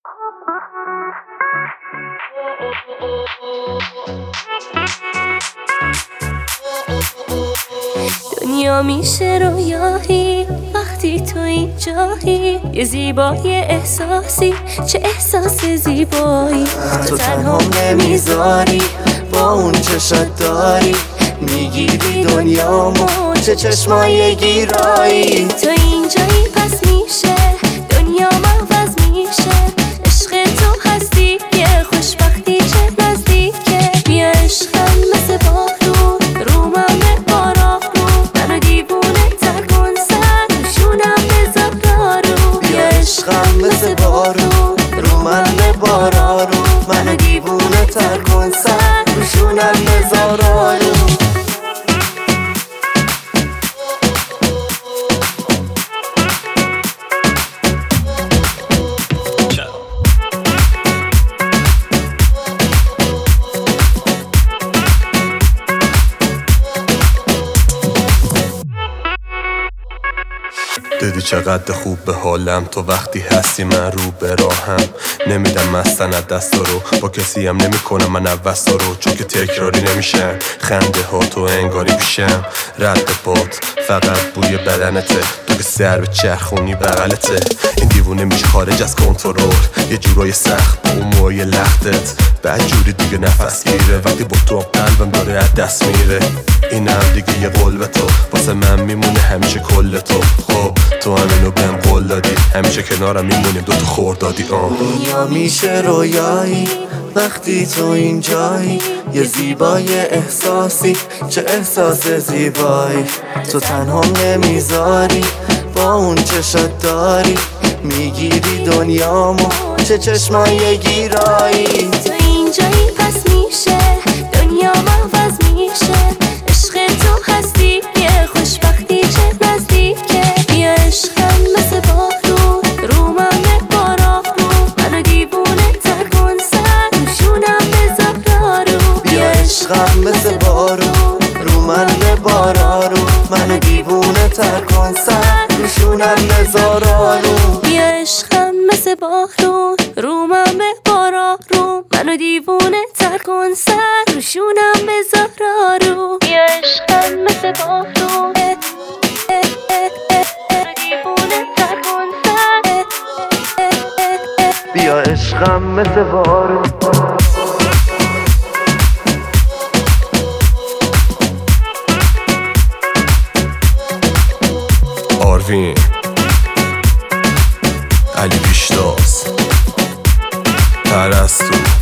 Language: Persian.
دنیا میشه رویایی وقتی تو اینجایی، یه زیبای احساسی، چه احساس زیبایی. تو تنها نمیذاری، با اون چشات داری میگیری دنیامو، چه چشمای گیرایی. تو اینجایی پس میشه دنیا عوض میشه، عشق تو هستی یه خوشبختی چه نزدیکه. بیا عشقم مثل بارون رو من ببارا رو، منو دیوونه تر کن سر روشونم بذار دارو. بیا عشقم مثل بارون رو من ببارا رو، منو دیوونه تر کن سر روشونم بذار دارو. دیدی چقدر خوب به حالم تو وقتی هستی من رو به راهم. نمیدم مستند دستا رو، با کسی هم نمی کنم من عوضا رو، چون که تکراری نمیشن خنده ها تو انگاری پیشم. رد پات فقط بوی بدنته، تو که سر به چرخونی بغلته. این دیوونه میشه خارج از کنترل، یه جورای سخت با اون موهای لختت. بعد جوری دیگه نفس گیره وقتی با تو قلبم داره از دست میره. اینم دیگه یه قول به تو واسه من میمونه همیشه کل تو. خب تو همینو بهم قول دادی، همیشه کنارم میمونیم دوتا خوردادی. دنیا میشه رویایی وقتی تو اینجایی، یه زیبای احساسی، چه احساس زیبایی. تو تنها نمیذاری، با اون چشات داری میگیری دنیامو، چه چشمای گیرایی. تو اینجایی پس میشه دنیا عوض میشه، عشق تو هستی یه خوشبختی چه نزدیکه. بیا عشقم مثل بارون رو من ببارا رو، منو دیوونه تر کن سر روشونم بذار دارو. بیا عشقم مثل بارون رو من ببارا رو، منو دیوونه تر کن سر روشونم بذار دارو. بیا عشقم مثل بارون رو من ببارا رو، منو دیوونه تر کن سر روشونم بذار دارو. بیا عشقم مثل بارون دیوونه تر کن سر. بیا عشقم مثل بارون. آروین علی پیشتاز پرستو